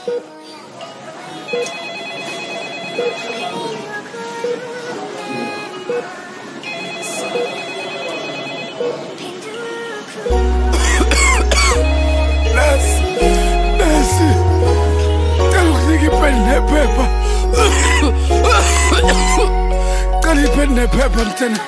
Nasi, cala ukunika ipeni nephepha. Cala ipeni nephepha mthana.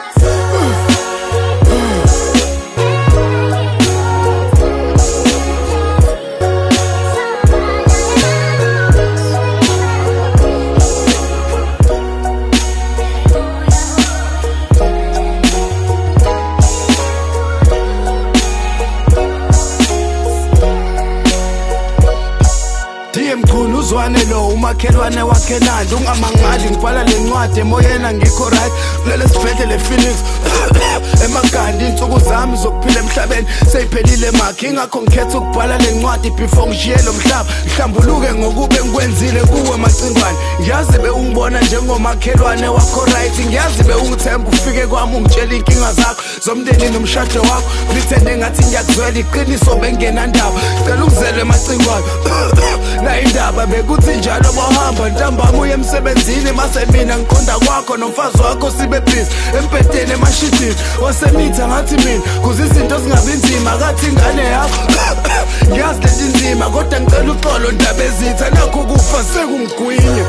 Mkhulu uzwane lo umakhelwane wakhe nandi ungamangali ngibhala lencwadi emoyena ngikho right kulele sibhedlela Phoenix emagandi insuku zami zokuphila emhlabeni seyiphelile makhe ingakho ngikhetha ukubhala lencwadi before ngishiye lo mhlaba ngihlambuluke ngokube ngikwenzile kuwe macingwane ngiyazi beungibona njengomakhelwane wakho right ngiyazi beungithemba ufike kwami ungitshela inkinga zakho zomndeni nomshado wakho ngithende ngathi ngiyakuzwela iqiniso bengenandaba cela ukuzelwe macingwane na indaba bekuthi njalo bohamba ntambama uye emsebenzini mase mina ngiqonda kwakho nomfazi wakho sibe busy empedeni emashidini wasemitha ngathi mina kuze izinto zingabi nzima kathi ingane yakho ngiyazi lento inzima kodwa ngicela uxolo ndaba ezitha nakho kufa sekungigwinya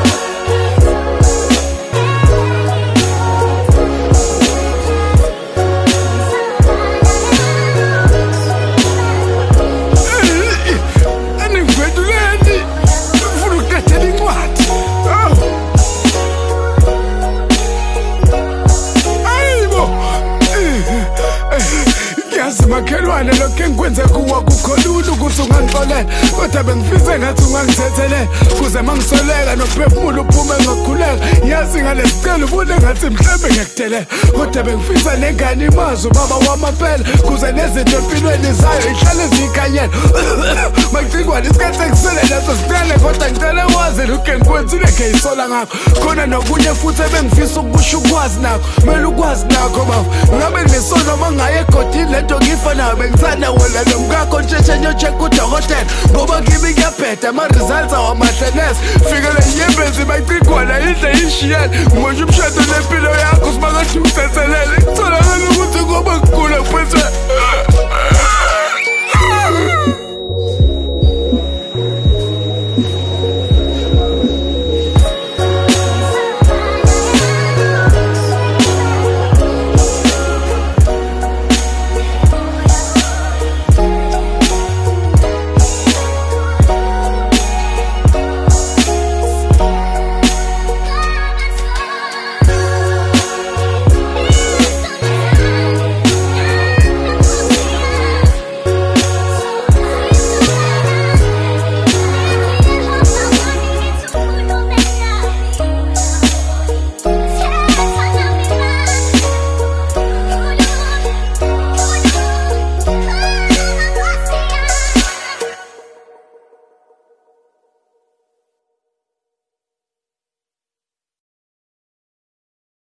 makhelwane lokho engikwenze kuwa kukho lula ukuthi ungangixolela kodwa bengifise ngathi ungangithethelela kuze mangisoleka nokuphefumula uphume ngokukhuleka yazi ngalesicelo ubone ngathi mhlambe ngiyakudelela kodwa bengifisa nengane imazi ubaba wamaphela kuze nezinto empilweni zayo ihlale ziyikhanyela macingwane isikhathi engisele naso sicele kodwa ngicela wazi lokho engikwenzile ngiyisola ngakho khona nokunye futhi ebengifisa ukusho ukwazi nakho kumele ukwazi nakho baba ngabe nginesono mangaye egodini lento ngifana bengithanda wona nomkakho ntshetshe nyocheck udokotela ngoba kimi ngiyaphetha ama-results awamahle fikele nyembezi macingwana indle ishiyele ngimusho umshado nempilo yakho simakade ungithethelele ngitholakala ukuthi ngoba